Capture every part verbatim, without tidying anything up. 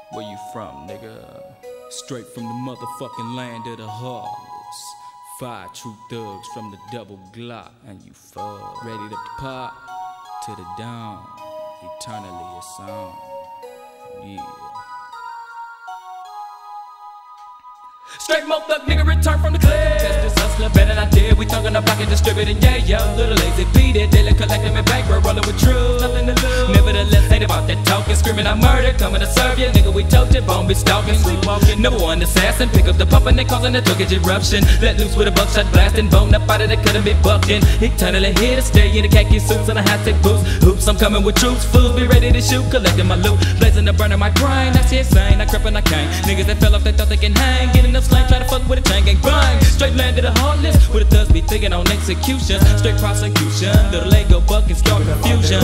Where you from, nigga? Straight from the motherfucking land of the heartless. Five true thugs from the double Glock, and you fuck. Ready to pop to the dawn. Eternally a song. Yeah. Straight mo thug nigga return from the club. Test this hustler better than I did. We talking about pocket distributing, yeah, yo. Little lazy beat it, daily collecting me bankroll, rolling with truth. Nothing to lose. Nevertheless, ain't about that talking, screaming out murder, coming to serve you, nigga. We told you, bone be stalking, sleepwalking. Number one assassin, pick up the pump and they causing a tookage eruption. Let loose with a buckshot blasting, bone up out of the couldn't be bucking. Eternally here to stay in the khaki suits and a high tech boots. Hoops, I'm coming with troops, fools be ready to shoot, collecting my loot, blazing the burning my brain. That shit insane, I crept and I came. Niggas that fell off, they thought they can hang, getting up slang, try to fuck with a chain gang bang. Straight land to the heartless, where the thugs be thinking on execution. Straight prosecution, little Lego bucket, start confusion.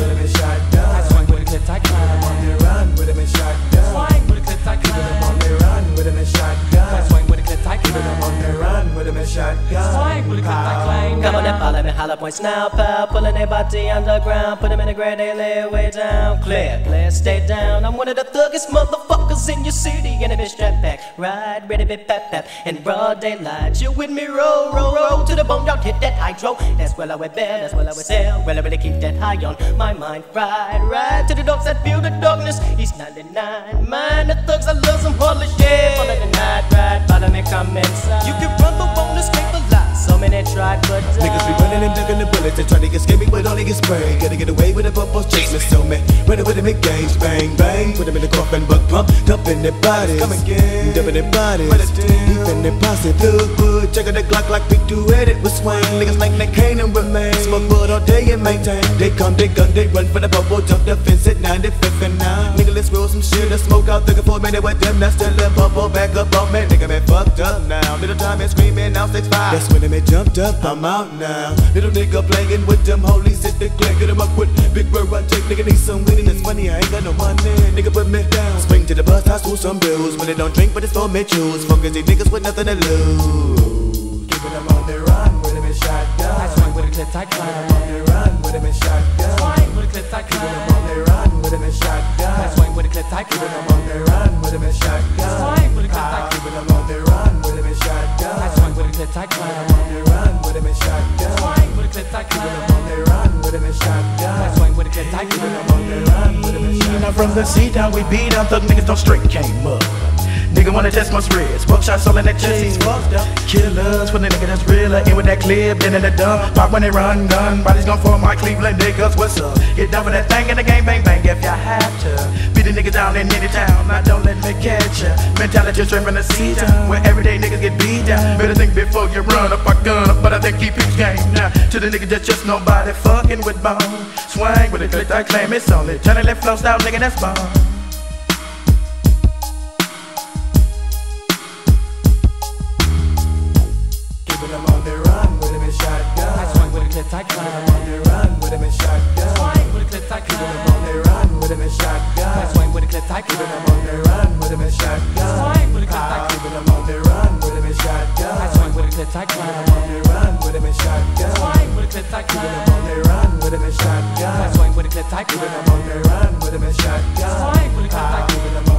I swing with a clip tight climb. I'm on the run with him and shotgun. Swing with a clip tight climb. I'm on the run with him and shotgun. I swing with a clip tight climb. I'm on the run with him and shotgun. Swing with a clip tight climb. Come on and follow me, holla points now, pal. Pulling their body underground, put them in the grade, they lay way down. Clear, clear, stay down. I'm one of the thuggest motherfuckers in your city. And a bitch strap back, ride, ready, be pap pap. In broad daylight, you with me, roll, roll, roll to the bone, don't hit that hydro. That's where I would bear, that's where I would sail. Well, I really keep that high on my mind. Ride, ride to the dogs that feel the darkness. East ninety-nine, mind the thugs, I love some holy shit. Follow the night ride, follow me, come inside. You can run the won't escape the lie. So many tried but died. Niggas be running and ducking the bullets and trying to escape me, but only get sprayed. Gotta get away with the bubbles, chase me, so me. Running with them in gangs, bang, bang. Put them in the coffin, buck pump, dumping their bodies. Come again, dumping their bodies. Even their posse, thug wood, checking the Glock like we do edit with swing. Niggas like they can't remain. Smoke wood all day and maintain. They come, they gun, they run for the bubble, jump the fence at ninety-fifth and nine. Nigga, let's roll some shit, let's smoke out, looking for a minute with them. That's still a bubble, back up on me. Nigga, man, fucked up now. Little time and screaming, now six five. That's when they man jumped up, I'm out now. Little nigga playing with them holies at the clan. Get him up with big bird run, take nigga need some weed. It's funny, I ain't got no money. Nigga put me down. Spring to the bus, I school some bills. When they don't drink, but it's for me choose. Fuck these niggas with nothing to lose. Keeping them on the run with him and shotgun. I swing with a clip tight climb. I'm on the run with him and shotgun. Swing with a clip tight climb. I'm on the run with him and shotgun. I swing with a clip tight climb. I'm on the run with him and shotgun. Swing with a clip tight climb. I'm on the run with him and shotgun. I swing with a clip tight climb. I'm on the run with him and shotgun. Swing with a clip tight climb. I'm on the run with him and shotgun. I swing with a clip tight climb. I'm on the run with him and shotgun. Now from the sea down we beat down, thug niggas don't straight came up. Nigga wanna test my spreads, buckshots all in that chest, he's fucked up. Killers for the nigga that's realer, in with that clip, then in the dump. Pop when they run, gun, bodies gon' for my Cleveland niggas, what's up? Get down for that thing in the game, bang bang if ya have to. Beat a nigga down in any town, now don't let me catch ya. Mentality straight from the sea down, where everyday niggas get beat down. Better think before you run up a gun up, but I think keep his game now. To the nigga that's just nobody fucking with bone. Swang with a clip, I claim it's only. Johnny left flow style, nigga, that's bone. I'm on the run with him and shotgun. I swing with a clip tight climb. I'm on the run with him and shotgun. Swing with a clip tight climb. I'm on the run with him and shotgun. I swing with a clip tight climb. I'm on the run with him and shotgun. Swing with a clip tight climb. I'm on the run with him and shotgun. I swing with a clip tight climb. I'm on the run with him and shotgun. Swing with a clip tight climb. I'm on the run with him and shotgun. I swing with a clip tight climb. I'm on the run with him and shotgun. Swing with a clip tight climb.